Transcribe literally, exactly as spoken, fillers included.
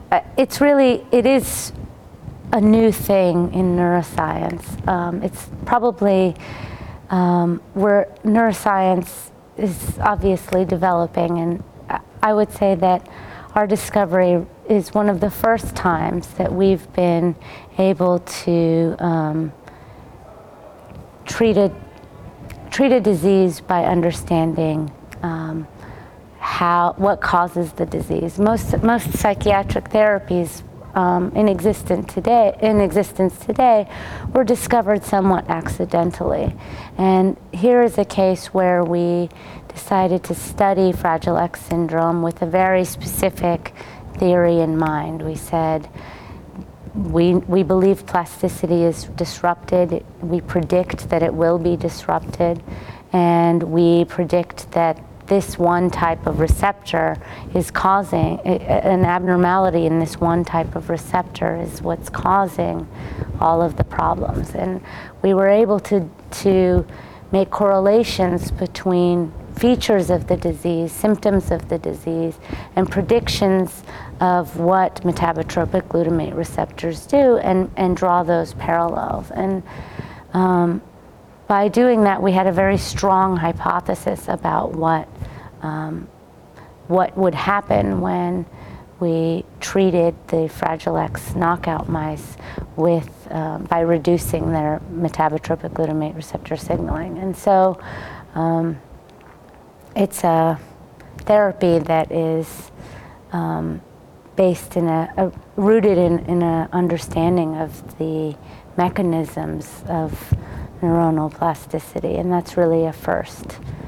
uh, it's really, it is a new thing in neuroscience. Um, it's probably um, where neuroscience is obviously developing, and I would say that our discovery is one of the first times that we've been able to um, treat a treat a disease by understanding um, how what causes the disease. Most most psychiatric therapies um, in existence today in existence today were discovered somewhat accidentally, and here is a case where we decided to study Fragile X syndrome with a very specific theory in mind. We said we we believe plasticity is disrupted. We predict that it will be disrupted, and we predict that this one type of receptor is causing an abnormality in this one type of receptor is what's causing all of the problems. And we were able to to make correlations between features of the disease, symptoms of the disease, and predictions of what metabotropic glutamate receptors do, and, and draw those parallels. And um, by doing that, we had a very strong hypothesis about what um, what would happen when we treated the Fragile X knockout mice with um, by reducing their metabotropic glutamate receptor signaling. And so um, it's a therapy that is um, based in a, a rooted in, in an understanding of the mechanisms of neuronal plasticity, and that's really a first.